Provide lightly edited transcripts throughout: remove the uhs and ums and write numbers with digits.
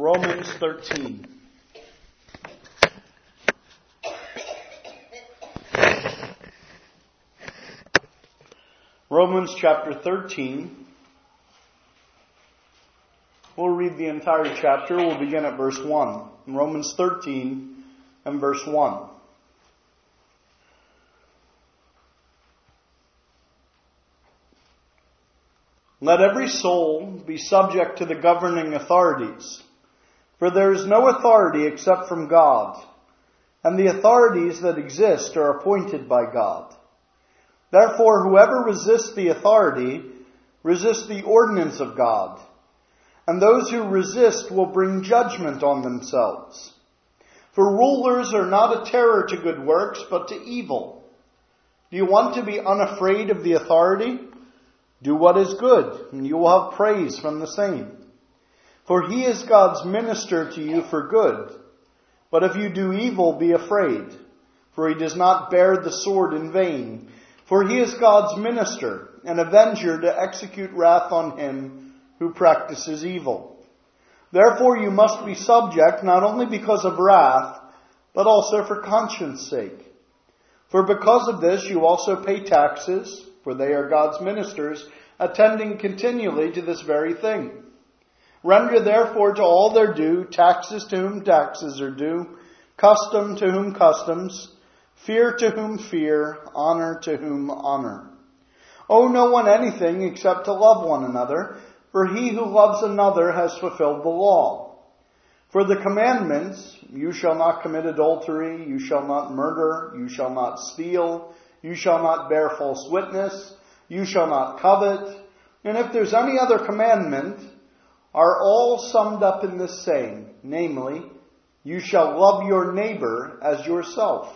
Romans 13. Romans chapter 13. We'll read the entire chapter. We'll begin at verse 1. Romans 13 and verse 1. Let every soul be subject to the governing authorities, for there is no authority except from God, and the authorities that exist are appointed by God. Therefore, whoever resists the authority resists the ordinance of God, and those who resist will bring judgment on themselves. For rulers are not a terror to good works, but to evil. Do you want to be unafraid of the authority? Do what is good, and you will have praise from the same. For he is God's minister to you for good. But if you do evil, be afraid, for he does not bear the sword in vain. For he is God's minister, an avenger to execute wrath on him who practices evil. Therefore you must be subject, not only because of wrath, but also for conscience sake. For because of this you also pay taxes, for they are God's ministers, attending continually to this very thing. Render therefore to all their due, taxes to whom taxes are due, custom to whom customs, fear to whom fear, honor to whom honor. Owe no one anything except to love one another, for he who loves another has fulfilled the law. For the commandments, you shall not commit adultery, you shall not murder, you shall not steal, you shall not bear false witness, you shall not covet, and if there's any other commandment, are all summed up in this saying, namely, you shall love your neighbor as yourself.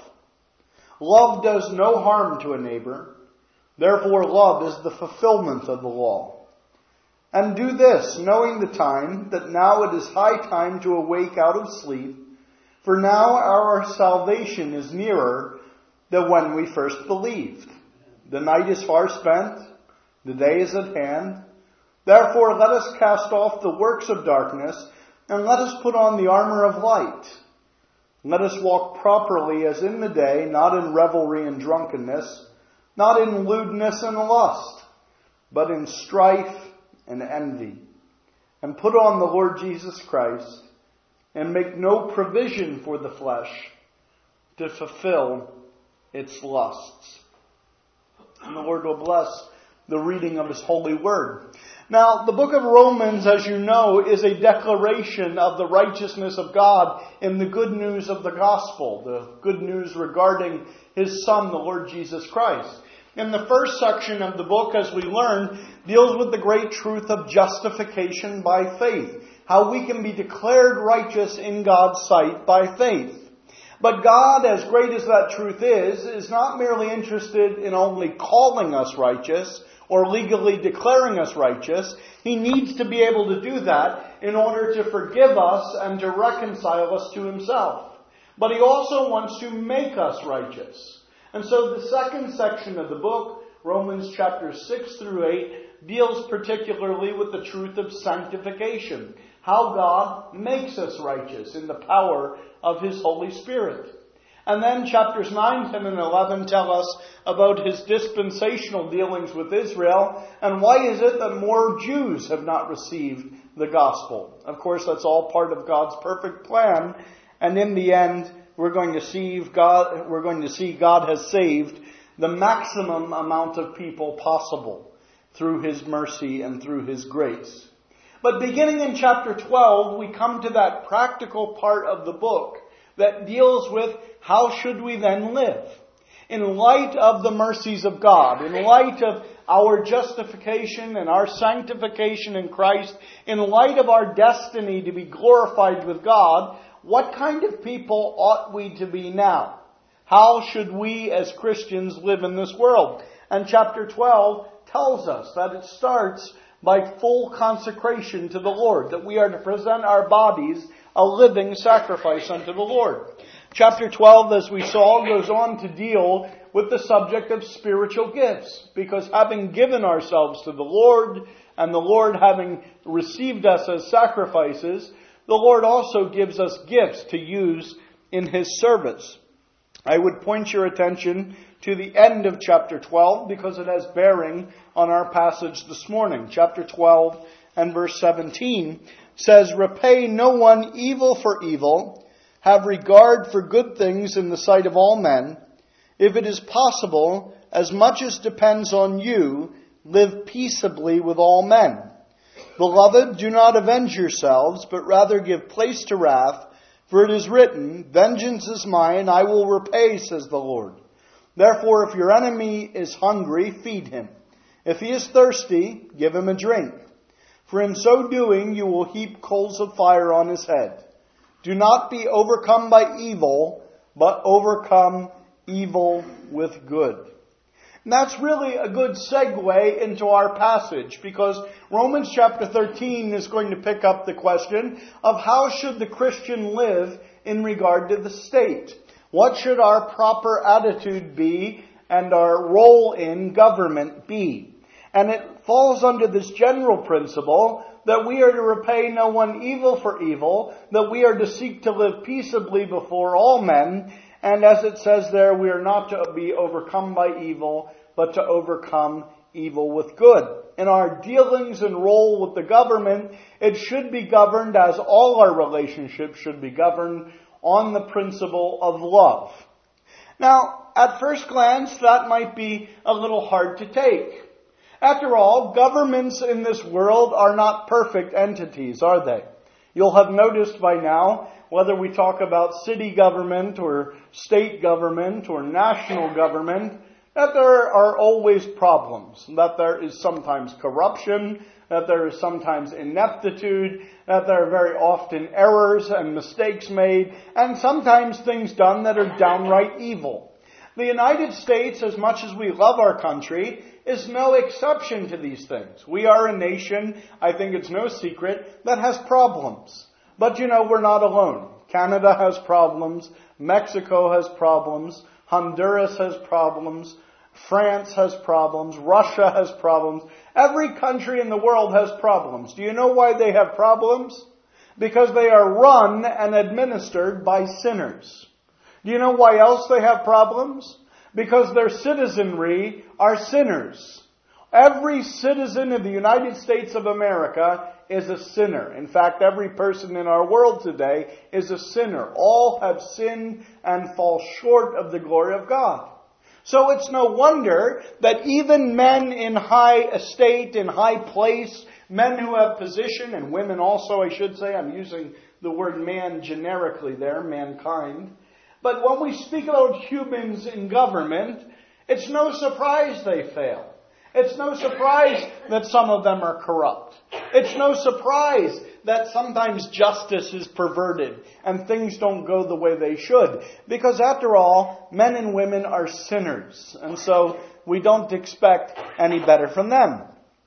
Love does no harm to a neighbor, therefore love is the fulfillment of the law. And do this, knowing the time, that now it is high time to awake out of sleep, for now our salvation is nearer than when we first believed. The night is far spent, the day is at hand. Therefore let us cast off the works of darkness, and let us put on the armor of light. Let us walk properly as in the day, not in revelry and drunkenness, not in lewdness and lust, but in strife and envy. And put on the Lord Jesus Christ, and make no provision for the flesh to fulfill its lusts. And the Lord will bless the reading of His holy word. Now, the book of Romans, as you know, is a declaration of the righteousness of God in the good news of the gospel, the good news regarding His Son, the Lord Jesus Christ. In the first section of the book, as we learned, deals with the great truth of justification by faith, how we can be declared righteous in God's sight by faith. But God, as great as that truth is not merely interested in only calling us righteous or legally declaring us righteous. He needs to be able to do that in order to forgive us and to reconcile us to Himself. But He also wants to make us righteous. And so the second section of the book, Romans chapters 6 through 8, deals particularly with the truth of sanctification. How God makes us righteous in the power of His Holy Spirit. And then chapters 9, 10, and 11 tell us about His dispensational dealings with Israel, and why is it that more Jews have not received the gospel. Of course, that's all part of God's perfect plan, and in the end, we're going to see God has saved the maximum amount of people possible through His mercy and through His grace. But beginning in chapter 12, we come to that practical part of the book that deals with how should we then live. In light of the mercies of God, in light of our justification and our sanctification in Christ, in light of our destiny to be glorified with God, what kind of people ought we to be now? How should we as Christians live in this world? And chapter 12 tells us that it starts by full consecration to the Lord, that we are to present our bodies a living sacrifice unto the Lord. Chapter 12, as we saw, goes on to deal with the subject of spiritual gifts, because having given ourselves to the Lord, and the Lord having received us as sacrifices, the Lord also gives us gifts to use in His service. I would point your attention to the end of chapter 12 because it has bearing on our passage this morning. Chapter 12 and verse 17 says, "Repay no one evil for evil. Have regard for good things in the sight of all men. If it is possible, as much as depends on you, live peaceably with all men. Beloved, do not avenge yourselves, but rather give place to wrath. For it is written, 'Vengeance is mine, I will repay,' says the Lord. Therefore, if your enemy is hungry, feed him. If he is thirsty, give him a drink. For in so doing, you will heap coals of fire on his head. Do not be overcome by evil, but overcome evil with good." And that's really a good segue into our passage, because Romans chapter 13 is going to pick up the question of how should the Christian live in regard to the state? What should our proper attitude be and our role in government be? And it falls under this general principle that we are to repay no one evil for evil, that we are to seek to live peaceably before all men, and as it says there, we are not to be overcome by evil, but to overcome evil with good. In our dealings and role with the government, it should be governed, as all our relationships should be governed, on the principle of love. Now, at first glance, that might be a little hard to take. After all, governments in this world are not perfect entities, are they? You'll have noticed by now, whether we talk about city government or state government or national government, that there are always problems, that there is sometimes corruption, that there is sometimes ineptitude, that there are very often errors and mistakes made, and sometimes things done that are downright evil. The United States, as much as we love our country, is no exception to these things. We are a nation, I think it's no secret, that has problems. But we're not alone. Canada has problems. Mexico has problems. Honduras has problems. France has problems. Russia has problems. Every country in the world has problems. Do you know why they have problems? Because they are run and administered by sinners. Do you know why else they have problems? Because their citizenry are sinners. Every citizen of the United States of America is a sinner. In fact, every person in our world today is a sinner. All have sinned and fall short of the glory of God. So it's no wonder that even men in high estate, in high place, men who have position, and women also, I should say, I'm using the word man generically there, mankind. But when we speak about humans in government, it's no surprise they fail. It's no surprise that some of them are corrupt. It's no surprise that sometimes justice is perverted and things don't go the way they should. Because after all, men and women are sinners. And so we don't expect any better from them.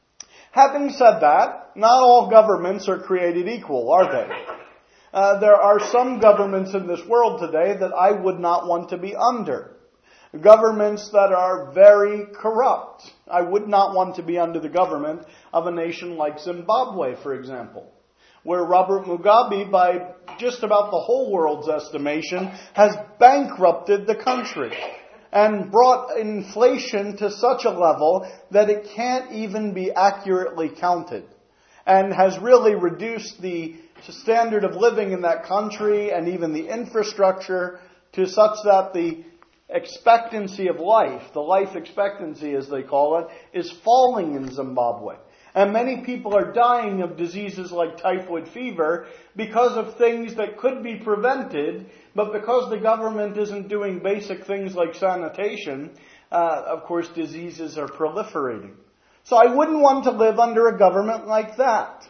Having said that, not all governments are created equal, are they? There are some governments in this world today that I would not want to be under. Governments that are very corrupt. I would not want to be under the government of a nation like Zimbabwe, for example, where Robert Mugabe, by just about the whole world's estimation, has bankrupted the country and brought inflation to such a level that it can't even be accurately counted, and has really reduced the standard of living in that country and even the infrastructure to such that the expectancy of life, the life expectancy as they call it, is falling in Zimbabwe. And many people are dying of diseases like typhoid fever because of things that could be prevented, but because the government isn't doing basic things like sanitation, of course diseases are proliferating. So I wouldn't want to live under a government like that.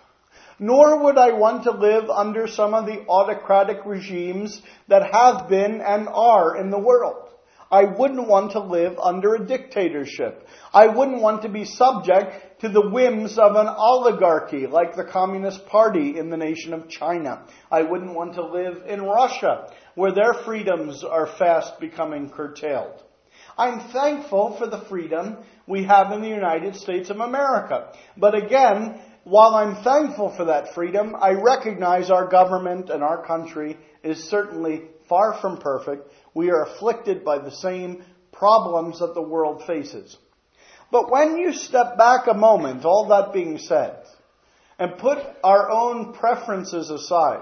Nor would I want to live under some of the autocratic regimes that have been and are in the world. I wouldn't want to live under a dictatorship. I wouldn't want to be subject to the whims of an oligarchy like the Communist Party in the nation of China. I wouldn't want to live in Russia, where their freedoms are fast becoming curtailed. I'm thankful for the freedom we have in the United States of America. But again, while I'm thankful for that freedom, I recognize our government and our country is certainly far from perfect. We are afflicted by the same problems that the world faces. But when you step back a moment, all that being said, and put our own preferences aside,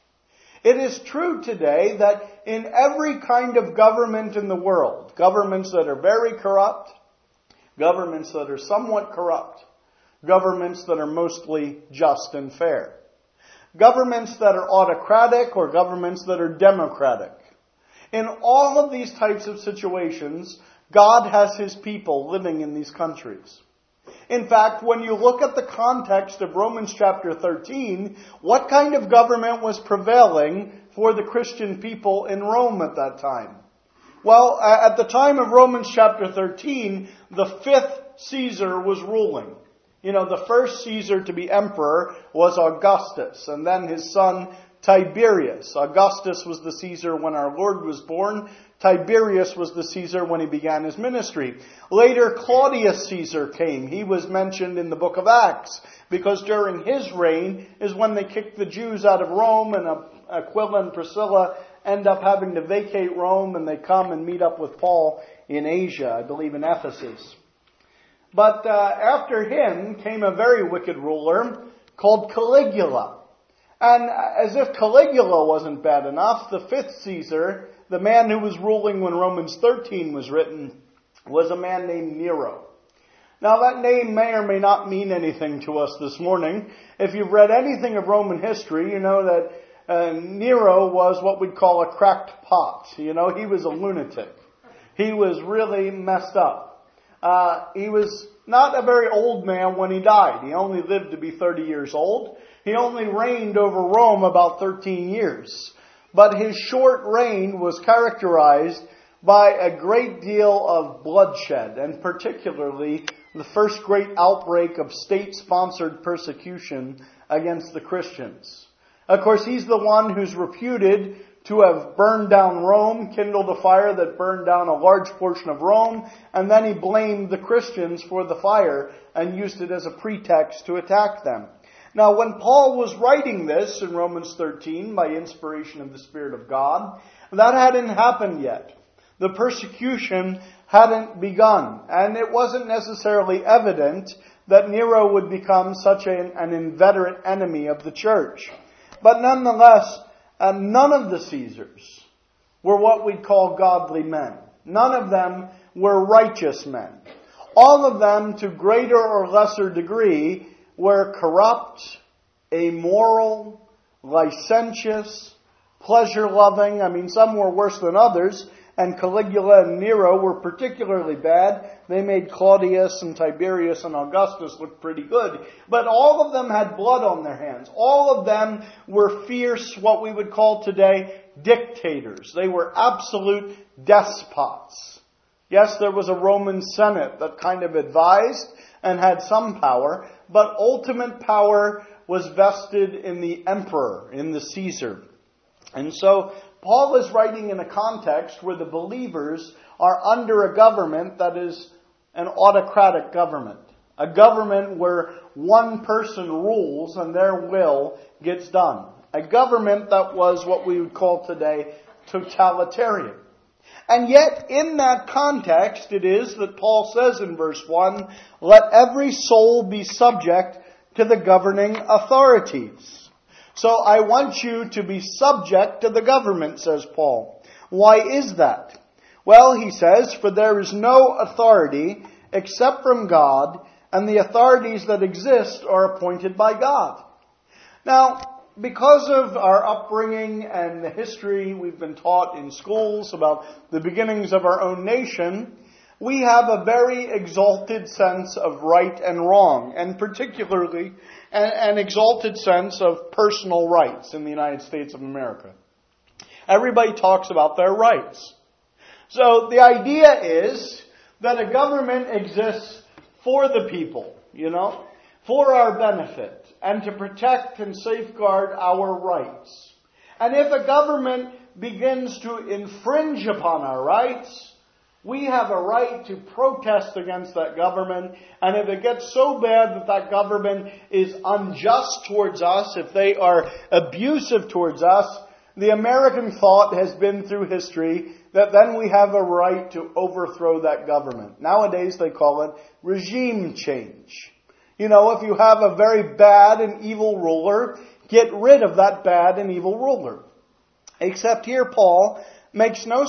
it is true today that in every kind of government in the world, governments that are very corrupt, governments that are somewhat corrupt, governments that are mostly just and fair, governments that are autocratic or governments that are democratic. In all of these types of situations, God has His people living in these countries. In fact, when you look at the context of Romans chapter 13, what kind of government was prevailing for the Christian people in Rome at that time? Well, at the time of Romans chapter 13, the fifth Caesar was ruling. You know, the first Caesar to be emperor was Augustus, and then his son Tiberius. Augustus was the Caesar when our Lord was born. Tiberius was the Caesar when he began his ministry. Later, Claudius Caesar came. He was mentioned in the book of Acts, because during his reign is when they kicked the Jews out of Rome, and Aquila and Priscilla end up having to vacate Rome, and they come and meet up with Paul in Asia, I believe in Ephesus. But after him came a very wicked ruler called Caligula. And as if Caligula wasn't bad enough, the fifth Caesar, the man who was ruling when Romans 13 was written, was a man named Nero. Now that name may or may not mean anything to us this morning. If you've read anything of Roman history, you know that Nero was what we'd call a cracked pot. You know, he was a lunatic. He was really messed up. He was not a very old man when he died. He only lived to be 30 years old. He only reigned over Rome about 13 years. But his short reign was characterized by a great deal of bloodshed, and particularly the first great outbreak of state-sponsored persecution against the Christians. Of course, he's the one who's reputed to have burned down Rome, kindled a fire that burned down a large portion of Rome, and then he blamed the Christians for the fire and used it as a pretext to attack them. Now, when Paul was writing this in Romans 13 by inspiration of the Spirit of God, that hadn't happened yet. The persecution hadn't begun, and it wasn't necessarily evident that Nero would become such an inveterate enemy of the church. But nonetheless, none of the Caesars were what we'd call godly men. None of them were righteous men. All of them, to greater or lesser degree, were corrupt, amoral, licentious, pleasure-loving. I mean, some were worse than others, and Caligula and Nero were particularly bad. They made Claudius and Tiberius and Augustus look pretty good. But all of them had blood on their hands. All of them were fierce, what we would call today, dictators. They were absolute despots. Yes, there was a Roman Senate that kind of advised and had some power, but ultimate power was vested in the emperor, in the Caesar. And so Paul is writing in a context where the believers are under a government that is an autocratic government. A government where one person rules and their will gets done. A government that was what we would call today totalitarian. And yet, in that context, it is that Paul says in verse 1, "Let every soul be subject to the governing authorities." So I want you to be subject to the government, says Paul. Why is that? Well, he says, "For there is no authority except from God, and the authorities that exist are appointed by God." Now, because of our upbringing and the history we've been taught in schools about the beginnings of our own nation, we have a very exalted sense of right and wrong, and particularly an exalted sense of personal rights in the United States of America. Everybody talks about their rights. So the idea is that a government exists for the people, for our benefit, and to protect and safeguard our rights. And if a government begins to infringe upon our rights, We have a right to protest against that government, and if it gets so bad that that government is unjust towards us, if they are abusive towards us, the American thought has been through history that then we have a right to overthrow that government. Nowadays they call it regime change. You know, if you have a very bad and evil ruler, get rid of that bad and evil ruler. Except here Paul makes no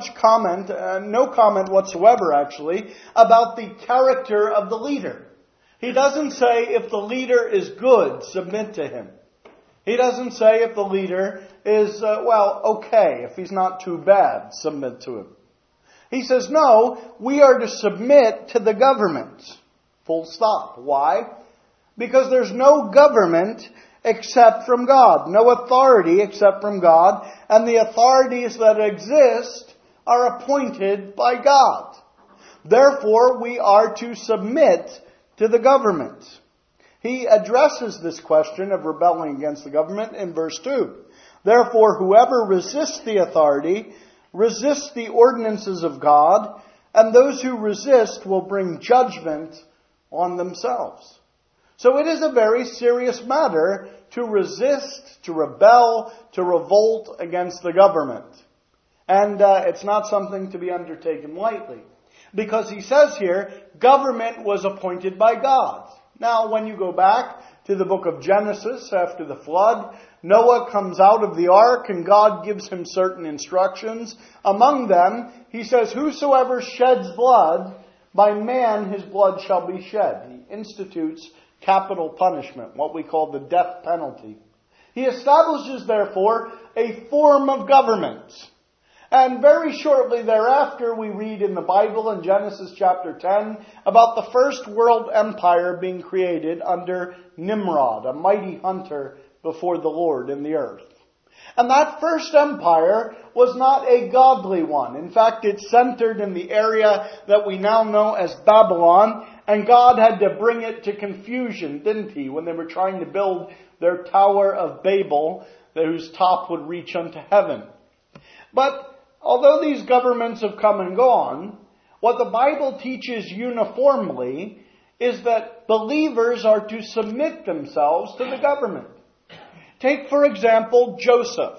comment whatsoever actually, about the character of the leader. He doesn't say if the leader is good, submit to him. He doesn't say if the leader is, okay, if he's not too bad, submit to him. He says, no, we are to submit to the government. Full stop. Why? Because there's no government except from God. No authority except from God. And the authorities that exist are appointed by God. Therefore, we are to submit to the government. He addresses this question of rebelling against the government in verse 2. Therefore, whoever resists the authority resists the ordinances of God, and those who resist will bring judgment on themselves. So it is a very serious matter to resist, to rebel, to revolt against the government. And it's not something to be undertaken lightly. Because he says here, government was appointed by God. Now, when you go back to the book of Genesis after the flood, Noah comes out of the ark and God gives him certain instructions. Among them, he says, whosoever sheds blood, by man his blood shall be shed. He institutes capital punishment, what we call the death penalty. He establishes, therefore, a form of government. And very shortly thereafter, we read in the Bible in Genesis chapter 10 about the first world empire being created under Nimrod, a mighty hunter before the Lord in the earth. And that first empire was not a godly one. In fact, it centered in the area that we now know as Babylon, and God had to bring it to confusion, didn't he, when they were trying to build their Tower of Babel, whose top would reach unto heaven. But although these governments have come and gone, what the Bible teaches uniformly is that believers are to submit themselves to the government. Take, for example, Joseph,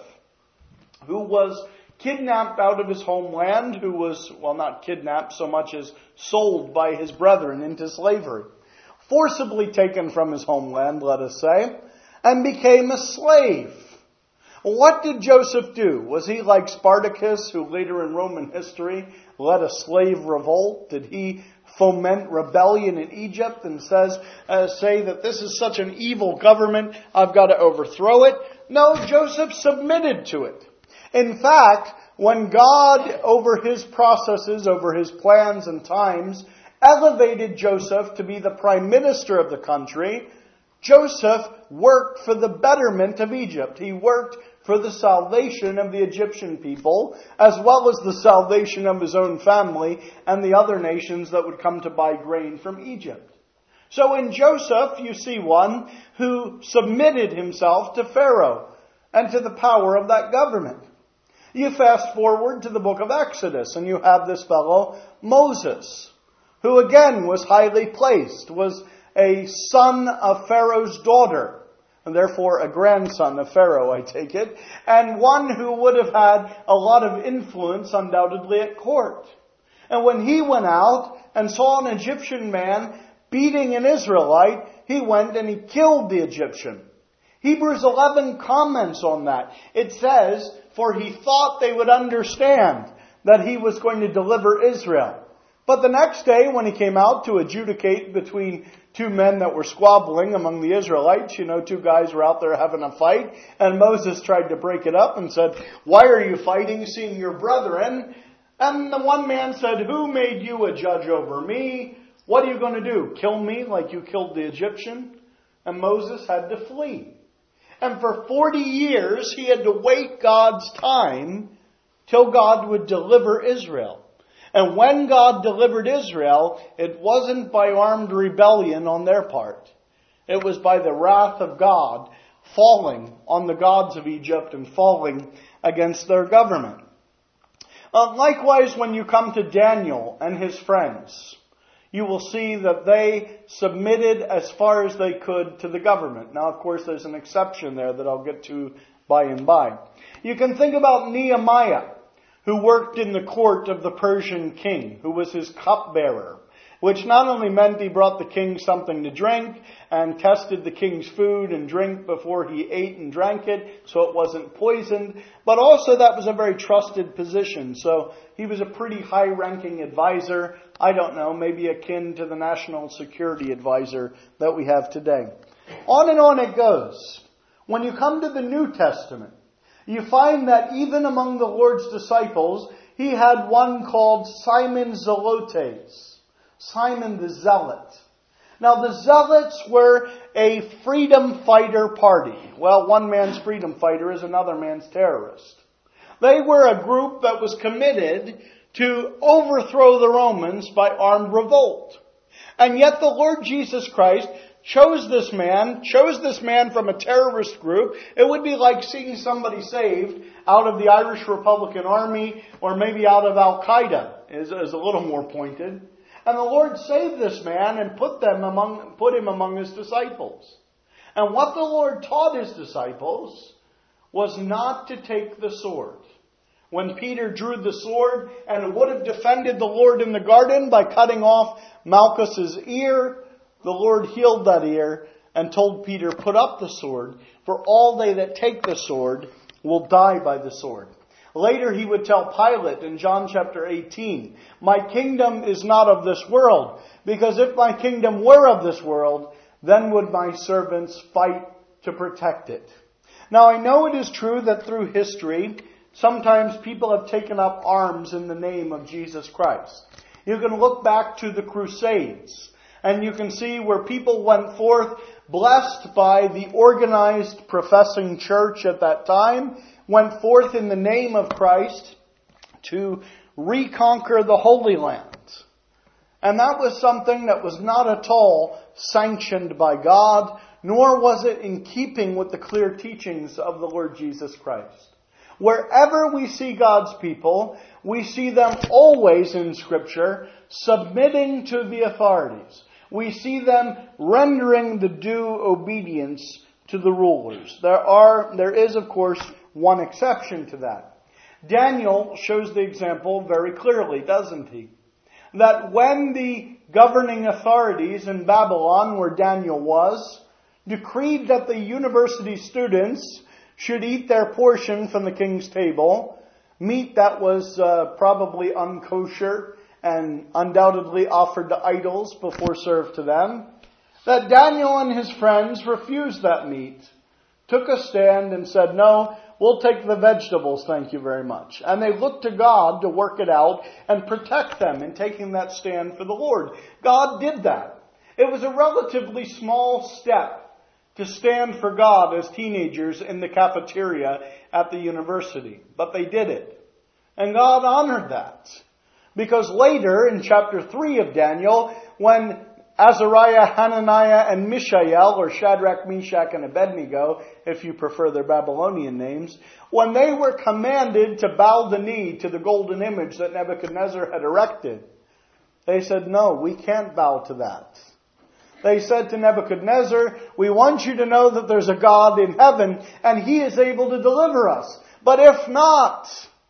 who was kidnapped out of his homeland, who was, not kidnapped so much as sold by his brethren into slavery. Forcibly taken from his homeland, let us say, and became a slave. What did Joseph do? Was he like Spartacus, who later in Roman history led a slave revolt? Did he foment rebellion in Egypt and say that this is such an evil government, I've got to overthrow it? No, Joseph submitted to it. In fact, when God, over his processes, over his plans and times, elevated Joseph to be the prime minister of the country, Joseph worked for the betterment of Egypt. He worked for the salvation of the Egyptian people, as well as the salvation of his own family and the other nations that would come to buy grain from Egypt. So in Joseph, you see one who submitted himself to Pharaoh and to the power of that government. You fast forward to the book of Exodus, and you have this fellow, Moses, who again was highly placed, was a son of Pharaoh's daughter, and therefore a grandson of Pharaoh, I take it, and one who would have had a lot of influence undoubtedly at court. And when he went out and saw an Egyptian man beating an Israelite, he went and he killed the Egyptian. Hebrews 11 comments on that. It says, for he thought they would understand that he was going to deliver Israel. But the next day, when he came out to adjudicate between two men that were squabbling among the Israelites, two guys were out there having a fight, and Moses tried to break it up and said, why are you fighting, seeing your brethren? And the one man said, who made you a judge over me? What are you going to do? Kill me like you killed the Egyptian? And Moses had to flee. And for 40 years, he had to wait God's time till God would deliver Israel. And when God delivered Israel, it wasn't by armed rebellion on their part. It was by the wrath of God falling on the gods of Egypt and falling against their government. Likewise, when you come to Daniel and his friends, you will see that they submitted as far as they could to the government. Now, of course, there's an exception there that I'll get to by and by. You can think about Nehemiah, who worked in the court of the Persian king, who was his cupbearer, which not only meant he brought the king something to drink and tested the king's food and drink before he ate and drank it so it wasn't poisoned, but also that was a very trusted position. So he was a pretty high-ranking advisor. I don't know, maybe akin to the national security advisor that we have today. On it goes. When you come to the New Testament, you find that even among the Lord's disciples, he had one called Simon Zelotes. Simon the Zealot. Now the Zealots were a freedom fighter party. Well, one man's freedom fighter is another man's terrorist. They were a group that was committed to overthrow the Romans by armed revolt. And yet the Lord Jesus Christ chose this man from a terrorist group. It would be like seeing somebody saved out of the Irish Republican Army or maybe out of Al-Qaeda, is a little more pointed. And the Lord saved this man and put him among his disciples. And what the Lord taught his disciples was not to take the sword. When Peter drew the sword and would have defended the Lord in the garden by cutting off Malchus's ear, the Lord healed that ear and told Peter, "Put up the sword, for all they that take the sword will die by the sword." Later he would tell Pilate in John chapter 18, "My kingdom is not of this world, because if my kingdom were of this world, then would my servants fight to protect it." Now I know it is true that through history, sometimes people have taken up arms in the name of Jesus Christ. You can look back to the Crusades, and you can see where people went forth blessed by the organized professing church at that time, went forth in the name of Christ to reconquer the Holy Land. And that was something that was not at all sanctioned by God, nor was it in keeping with the clear teachings of the Lord Jesus Christ. Wherever we see God's people, we see them always in Scripture submitting to the authorities. We see them rendering the due obedience to the rulers. There is, of course, one exception to that. Daniel shows the example very clearly, doesn't he? That when the governing authorities in Babylon, where Daniel was, decreed that the university students should eat their portion from the king's table, meat that was probably unkosher and undoubtedly offered to idols before served to them, that Daniel and his friends refused that meat, took a stand and said, "No, we'll take the vegetables, thank you very much." And they looked to God to work it out and protect them in taking that stand for the Lord. God did that. It was a relatively small step to stand for God as teenagers in the cafeteria at the university. But they did it. And God honored that. Because later in chapter 3 of Daniel, when Azariah, Hananiah, and Mishael, or Shadrach, Meshach, and Abednego, if you prefer their Babylonian names, when they were commanded to bow the knee to the golden image that Nebuchadnezzar had erected, they said, "No, we can't bow to that." They said to Nebuchadnezzar, "We want you to know that there's a God in heaven, and He is able to deliver us. But if not,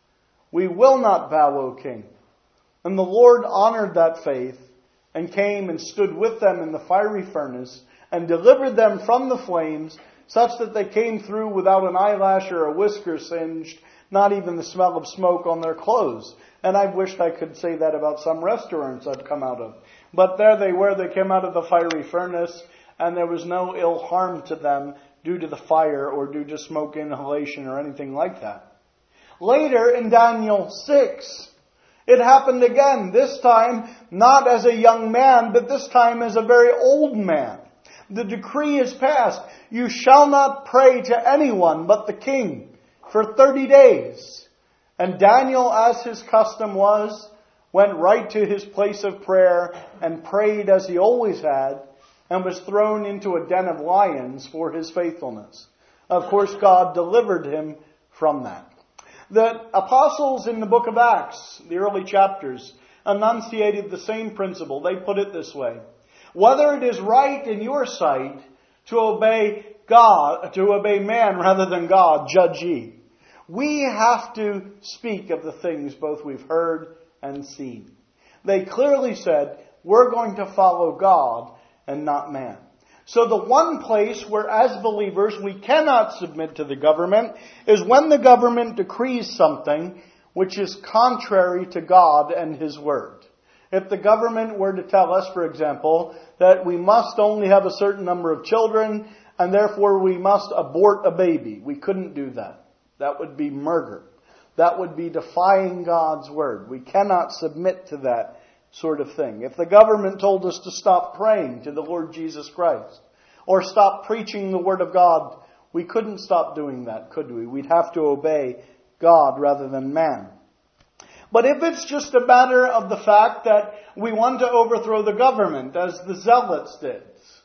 we will not bow, O king." And the Lord honored that faith and came and stood with them in the fiery furnace and delivered them from the flames, such that they came through without an eyelash or a whisker singed, not even the smell of smoke on their clothes. And I wished I could say that about some restaurants I've come out of. But there they were, they came out of the fiery furnace, and there was no ill harm to them due to the fire or due to smoke inhalation or anything like that. Later in Daniel 6, it happened again, this time not as a young man, but this time as a very old man. The decree is passed, "You shall not pray to anyone but the king for 30 days. And Daniel, as his custom was, went right to his place of prayer and prayed as he always had, and was thrown into a den of lions for his faithfulness. Of course, God delivered him from that. The apostles in the book of Acts, the early chapters, enunciated the same principle. They put it this way: whether it is right in your sight to obey God, to obey man rather than God, judge ye. We have to speak of the things both we've heard and seen. They clearly said, we're going to follow God and not man. So the one place where as believers we cannot submit to the government is when the government decrees something which is contrary to God and His Word. If the government were to tell us, for example, that we must only have a certain number of children and therefore we must abort a baby, we couldn't do that. That would be murder. That would be defying God's Word. We cannot submit to that sort of thing. If the government told us to stop praying to the Lord Jesus Christ or stop preaching the Word of God, we couldn't stop doing that, could we? We'd have to obey God rather than man. But if it's just a matter of the fact that we want to overthrow the government, as the Zealots did,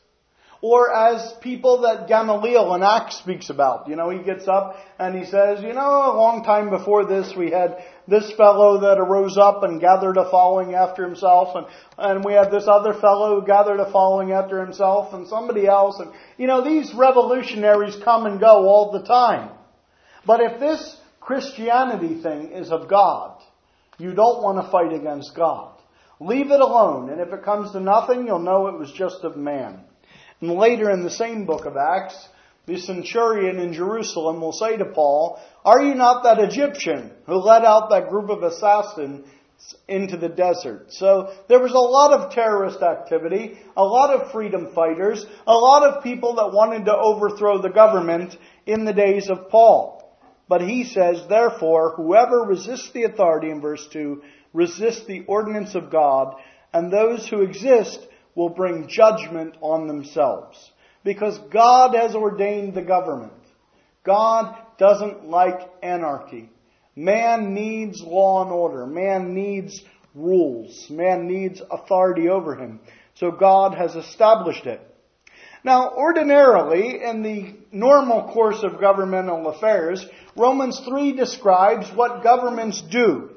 or as people that Gamaliel in Acts speaks about. He gets up and he says, a long time before this we had this fellow that arose up and gathered a following after himself, and we had this other fellow who gathered a following after himself, and somebody else. And these revolutionaries come and go all the time. But if this Christianity thing is of God, you don't want to fight against God. Leave it alone, and if it comes to nothing, you'll know it was just of man. And later in the same book of Acts, the centurion in Jerusalem will say to Paul, are you not that Egyptian who led out that group of assassins into the desert? So there was a lot of terrorist activity, a lot of freedom fighters, a lot of people that wanted to overthrow the government in the days of Paul. But he says, therefore, whoever resists the authority, in verse 2, resists the ordinance of God, and those who exist will bring judgment on themselves. Because God has ordained the government. God doesn't like anarchy. Man needs law and order. Man needs rules. Man needs authority over him. So God has established it. Now, ordinarily, in the normal course of governmental affairs, Romans 3 describes what governments do.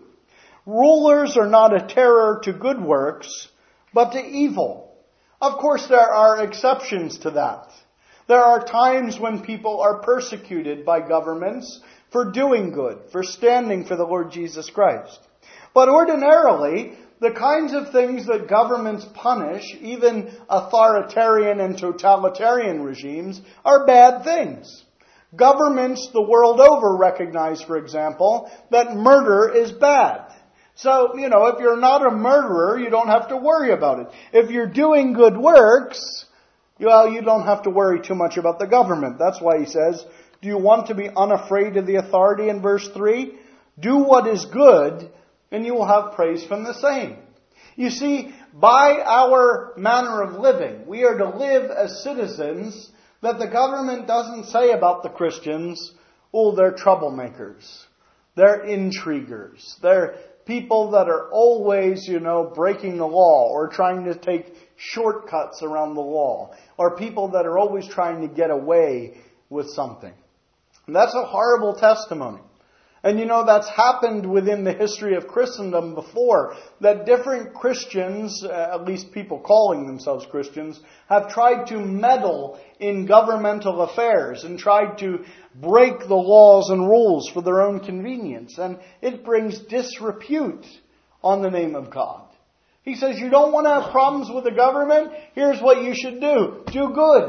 Rulers are not a terror to good works, but to evil. Of course, there are exceptions to that. There are times when people are persecuted by governments for doing good, for standing for the Lord Jesus Christ. But ordinarily, the kinds of things that governments punish, even authoritarian and totalitarian regimes, are bad things. Governments the world over recognize, for example, that murder is bad. So, if you're not a murderer, you don't have to worry about it. If you're doing good works, you don't have to worry too much about the government. That's why he says, do you want to be unafraid of the authority in verse 3? Do what is good, and you will have praise from the same. You see, by our manner of living, we are to live as citizens that the government doesn't say about the Christians, they're troublemakers. They're intriguers. They're people that are always, breaking the law or trying to take shortcuts around the law, or people that are always trying to get away with something. And that's a horrible testimony. And that's happened within the history of Christendom before, that different Christians, at least people calling themselves Christians, have tried to meddle in governmental affairs and tried to break the laws and rules for their own convenience. And it brings disrepute on the name of God. He says, you don't want to have problems with the government? Here's what you should do. Do good.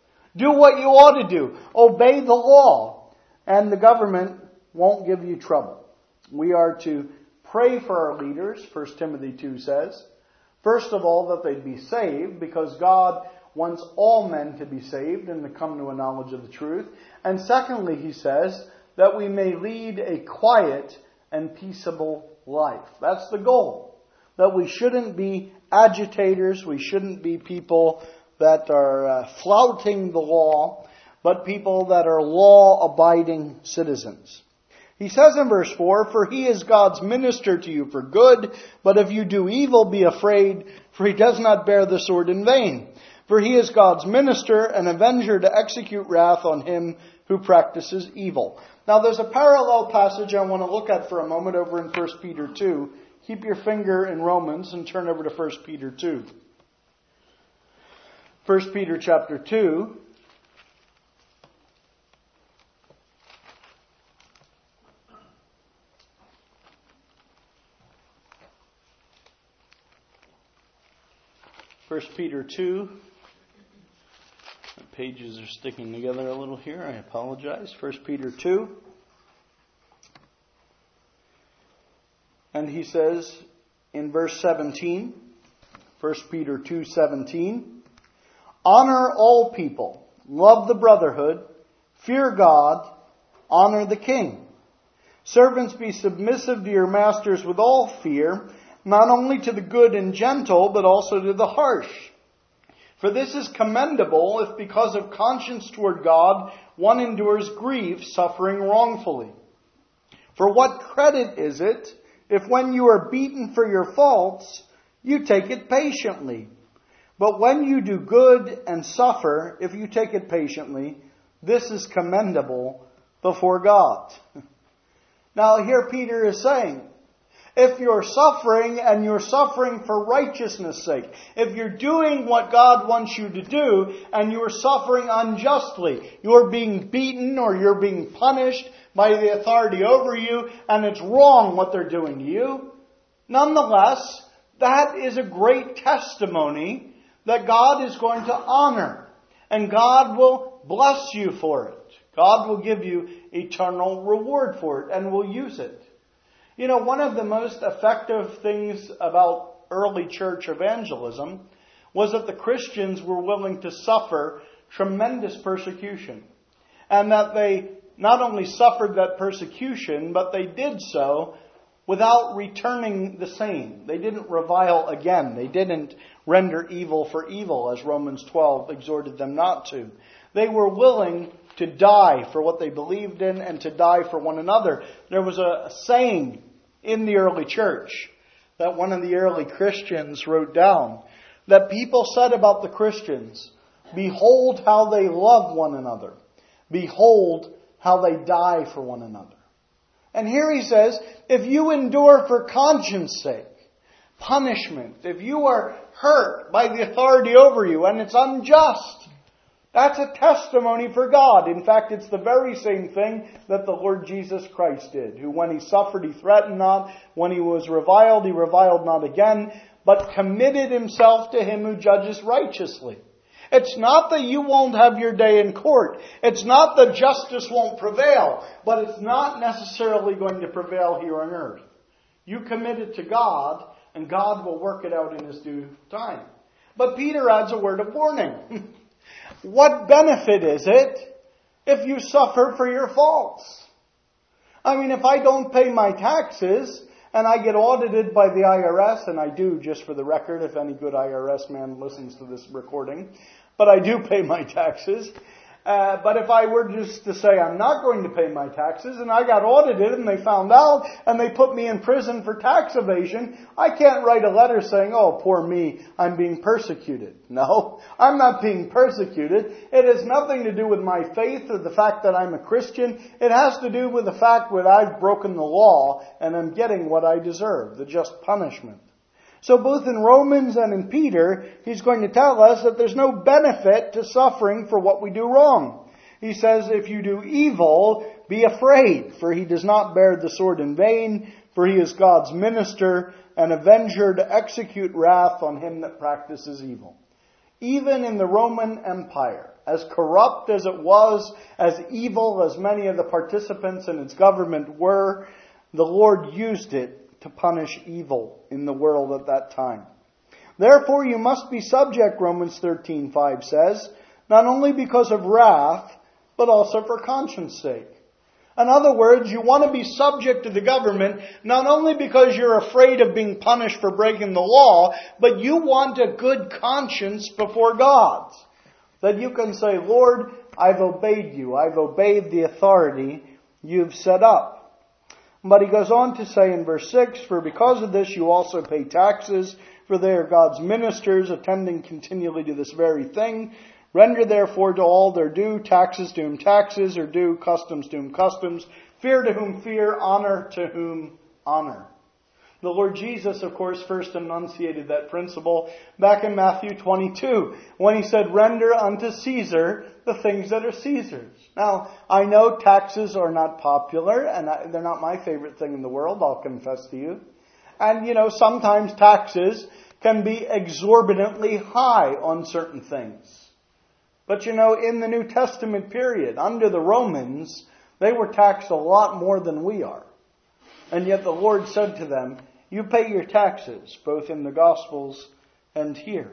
Do what you ought to do. Obey the law. And the government won't give you trouble. We are to pray for our leaders, 1 Timothy 2 says. First of all, that they'd be saved, because God wants all men to be saved and to come to a knowledge of the truth. And secondly, he says, that we may lead a quiet and peaceable life. That's the goal. That we shouldn't be agitators, we shouldn't be people that are flouting the law, but people that are law-abiding citizens. He says in verse 4, for he is God's minister to you for good, but if you do evil, be afraid, for he does not bear the sword in vain. For he is God's minister, an avenger to execute wrath on him who practices evil. Now there's a parallel passage I want to look at for a moment over in 1 Peter 2. Keep your finger in Romans and turn over to 1 Peter 2. 1 Peter chapter 2. First Peter 2. The pages are sticking together a little here. I apologize. 1 Peter 2. And he says in verse 17, 1 Peter 2:17, honor all people, love the brotherhood, fear God, honor the king. Servants, be submissive to your masters with all fear, not only to the good and gentle, but also to the harsh. For this is commendable if because of conscience toward God one endures grief, suffering wrongfully. For what credit is it if when you are beaten for your faults, you take it patiently? But when you do good and suffer, if you take it patiently, this is commendable before God. Now here Peter is saying, if you're suffering and you're suffering for righteousness' sake, if you're doing what God wants you to do and you're suffering unjustly, you're being beaten or you're being punished by the authority over you and it's wrong what they're doing to you, nonetheless, that is a great testimony that God is going to honor and God will bless you for it. God will give you eternal reward for it and will use it. You know, one of the most effective things about early church evangelism was that the Christians were willing to suffer tremendous persecution. And that they not only suffered that persecution, but they did so without returning the same. They didn't revile again. They didn't render evil for evil, as Romans 12 exhorted them not to. They were willing to die for what they believed in and to die for one another. There was a saying in the early church that one of the early Christians wrote down that people said about the Christians, behold how they love one another. Behold how they die for one another. And here he says, if you endure for conscience sake, punishment, if you are hurt by the authority over you and it's unjust, that's a testimony for God. In fact, it's the very same thing that the Lord Jesus Christ did, who when he suffered, he threatened not. When he reviled not again, but committed himself to him who judges righteously. It's not that you won't have your day in court. It's not that justice won't prevail, but it's not necessarily going to prevail here on earth. You commit it to God, and God will work it out in his due time. But Peter adds a word of warning. What benefit is it if you suffer for your faults? I mean, if I don't pay my taxes and I get audited by the IRS, and I do, just for the record, if any good IRS man listens to this recording, but I do pay my taxes. But if I were just to say I'm not going to pay my taxes and I got audited and they found out and they put me in prison for tax evasion, I can't write a letter saying, oh, poor me, I'm being persecuted. No, I'm not being persecuted. It has nothing to do with my faith or the fact that I'm a Christian. It has to do with the fact that I've broken the law and I'm getting what I deserve, the just punishment. So both in Romans and in Peter, he's going to tell us that there's no benefit to suffering for what we do wrong. He says, if you do evil, be afraid, for he does not bear the sword in vain, for he is God's minister, an avenger to execute wrath on him that practices evil. Even in the Roman Empire, as corrupt as it was, as evil as many of the participants in its government were, the Lord used it to punish evil in the world at that time. Therefore you must be subject, Romans 13:5 says, not only because of wrath, but also for conscience sake. In other words, you want to be subject to the government, not only because you're afraid of being punished for breaking the law, but you want a good conscience before God. That you can say, Lord, I've obeyed you. I've obeyed the authority you've set up. But he goes on to say in verse 6, for because of this you also pay taxes, for they are God's ministers, attending continually to this very thing. Render therefore to all their due, taxes to whom taxes are due, customs to whom customs, fear to whom fear, honor to whom honor. The Lord Jesus, of course, first enunciated that principle back in Matthew 22 when he said, render unto Caesar the things that are Caesar's. Now, I know taxes are not popular, and they're not my favorite thing in the world, I'll confess to you. And, sometimes taxes can be exorbitantly high on certain things. But, in the New Testament period, under the Romans, they were taxed a lot more than we are. And yet the Lord said to them, you pay your taxes, both in the Gospels and here.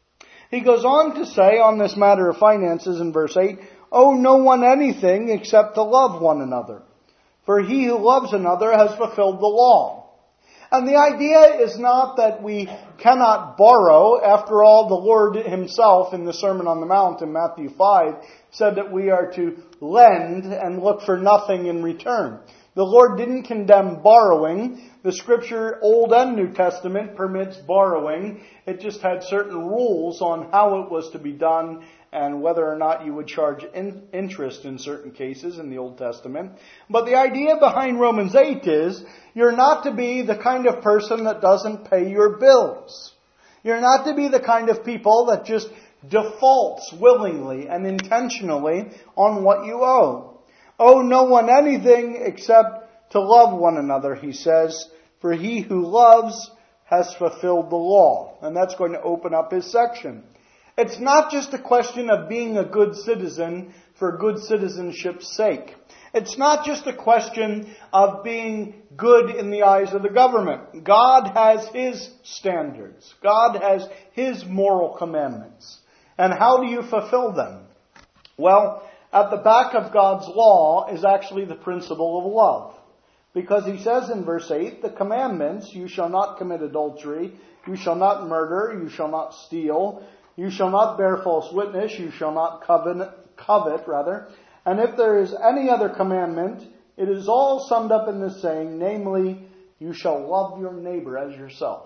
He goes on to say on this matter of finances in verse 8, owe no one anything except to love one another. For he who loves another has fulfilled the law. And the idea is not that we cannot borrow. After all, the Lord himself in the Sermon on the Mount in Matthew 5 said that we are to lend and look for nothing in return. The Lord didn't condemn borrowing. The Scripture, Old and New Testament, permits borrowing. It just had certain rules on how it was to be done and whether or not you would charge interest in certain cases in the Old Testament. But the idea behind Romans 8 is you're not to be the kind of person that doesn't pay your bills. You're not to be the kind of people that just defaults willingly and intentionally on what you owe. Owe no one anything except to love one another, he says, for he who loves has fulfilled the law. And that's going to open up his section. It's not just a question of being a good citizen for good citizenship's sake. It's not just a question of being good in the eyes of the government. God has His standards. God has His moral commandments. And how do you fulfill them? Well, at the back of God's law is actually the principle of love. Because He says in verse 8, the commandments, you shall not commit adultery, you shall not murder, you shall not steal, you shall not bear false witness, you shall not covet. And if there is any other commandment, it is all summed up in this saying, namely, you shall love your neighbor as yourself.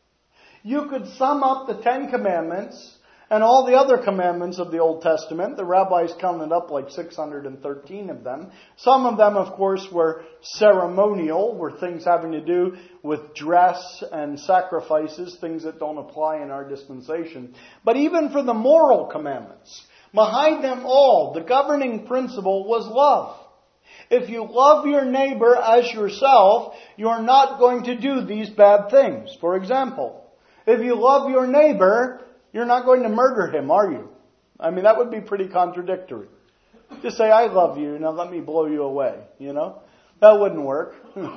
You could sum up the 10 commandments and all the other commandments of the Old Testament. The rabbis counted up like 613 of them. Some of them, of course, were ceremonial, were things having to do with dress and sacrifices, things that don't apply in our dispensation. But even for the moral commandments, behind them all, the governing principle was love. If you love your neighbor as yourself, you're not going to do these bad things. For example, if you love your neighbor, you're not going to murder him, are you? I mean, that would be pretty contradictory. Just say, I love you, now let me blow you away, That wouldn't work.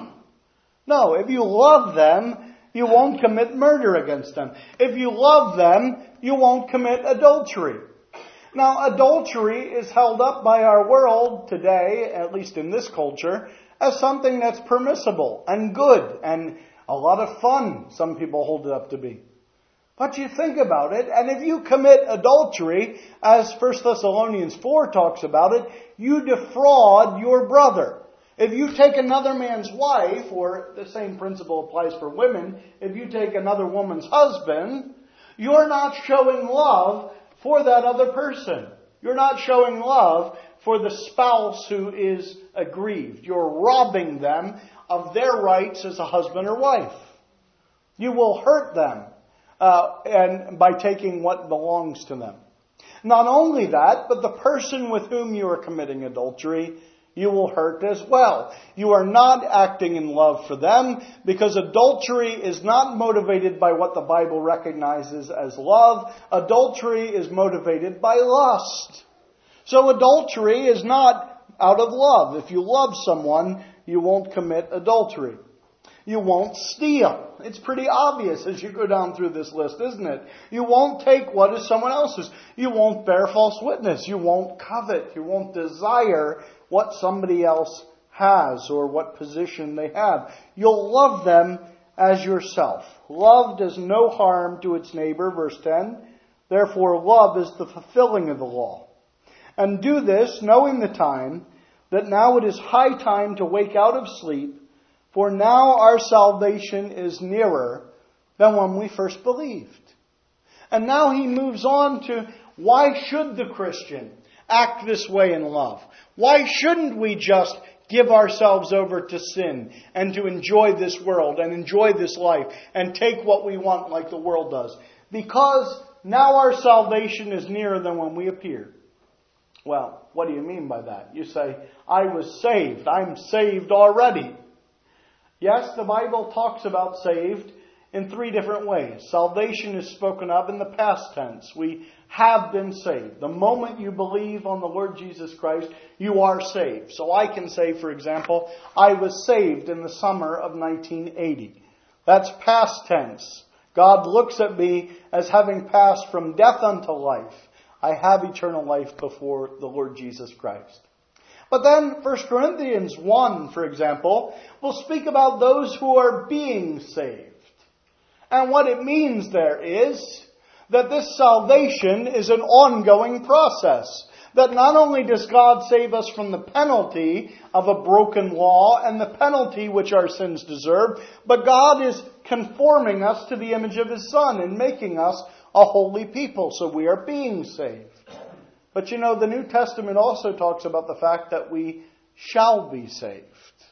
No, if you love them, you won't commit murder against them. If you love them, you won't commit adultery. Now, adultery is held up by our world today, at least in this culture, as something that's permissible and good and a lot of fun, some people hold it up to be. But you think about it, and if you commit adultery, as 1 Thessalonians 4 talks about it, you defraud your brother. If you take another man's wife, or the same principle applies for women, if you take another woman's husband, you're not showing love for that other person. You're not showing love for the spouse who is aggrieved. You're robbing them of their rights as a husband or wife. You will hurt them. And by taking what belongs to them. Not only that, but the person with whom you are committing adultery, you will hurt as well. You are not acting in love for them because adultery is not motivated by what the Bible recognizes as love. Adultery is motivated by lust. So adultery is not out of love. If you love someone, you won't commit adultery. You won't steal. It's pretty obvious as you go down through this list, isn't it? You won't take what is someone else's. You won't bear false witness. You won't covet. You won't desire what somebody else has or what position they have. You'll love them as yourself. Love does no harm to its neighbor, verse 10. Therefore, love is the fulfilling of the law. And do this, knowing the time, that now it is high time to wake out of sleep, for now our salvation is nearer than when we first believed. And now he moves on to Why should the Christian act this way in love? Why shouldn't we just give ourselves over to sin and to enjoy this world and enjoy this life and take what we want like the world does? Because now our salvation is nearer than when we appeared. Well, what do you mean by that? You say, I was saved. I'm saved already. Yes, the Bible talks about saved in 3 different ways. Salvation is spoken of in the past tense. We have been saved. The moment you believe on the Lord Jesus Christ, you are saved. So I can say, for example, I was saved in the summer of 1980. That's past tense. God looks at me as having passed from death unto life. I have eternal life before the Lord Jesus Christ. But then 1 Corinthians 1, for example, will speak about those who are being saved. And what it means there is that this salvation is an ongoing process. That not only does God save us from the penalty of a broken law and the penalty which our sins deserve, but God is conforming us to the image of His Son and making us a holy people. So we are being saved. But you know, the New Testament also talks about the fact that we shall be saved.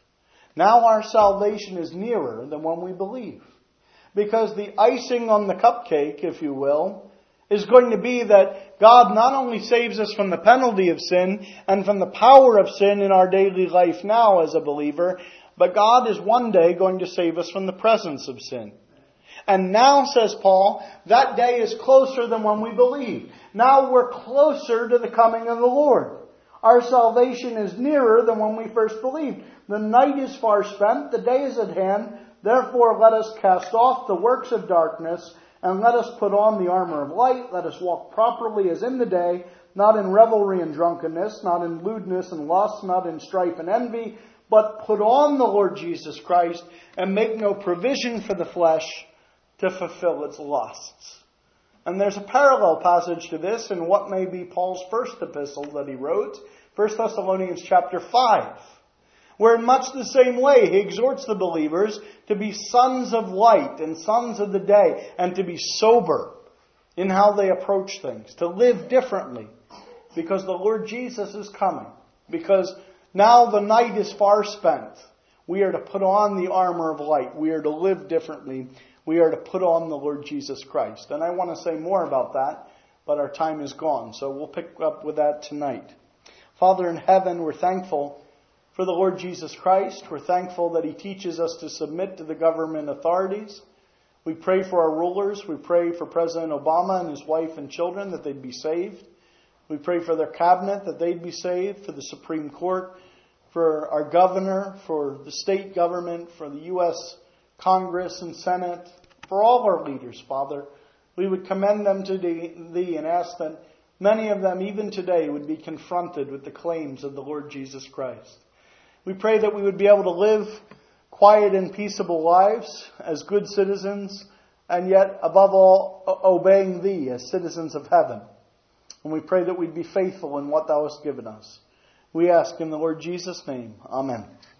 Now our salvation is nearer than when we believe. Because the icing on the cupcake, if you will, is going to be that God not only saves us from the penalty of sin and from the power of sin in our daily life now as a believer, but God is one day going to save us from the presence of sin. And now, says Paul, that day is closer than when we believed. Now we're closer to the coming of the Lord. Our salvation is nearer than when we first believed. The night is far spent, the day is at hand. Therefore, let us cast off the works of darkness, and let us put on the armor of light. Let us walk properly as in the day, not in revelry and drunkenness, not in lewdness and lust, not in strife and envy, but put on the Lord Jesus Christ, and make no provision for the flesh to fulfill its lusts. And there's a parallel passage to this in what may be Paul's first epistle that he wrote, 1 Thessalonians chapter 5. Where in much the same way he exhorts the believers to be sons of light and sons of the day and to be sober in how they approach things, to live differently because the Lord Jesus is coming. Because now the night is far spent. We are to put on the armor of light. We are to live differently. We are to put on the Lord Jesus Christ. And I want to say more about that, but our time is gone. So we'll pick up with that tonight. Father in heaven, we're thankful for the Lord Jesus Christ. We're thankful that He teaches us to submit to the government authorities. We pray for our rulers. We pray for President Obama and his wife and children that they'd be saved. We pray for their cabinet that they'd be saved, for the Supreme Court, for our governor, for the state government, for the U.S. Congress and Senate, for all our leaders, Father. We would commend them to Thee and ask that many of them, even today, would be confronted with the claims of the Lord Jesus Christ. We pray that we would be able to live quiet and peaceable lives as good citizens, and yet, above all, obeying Thee as citizens of heaven. And we pray that we'd be faithful in what Thou hast given us. We ask in the Lord Jesus' name. Amen.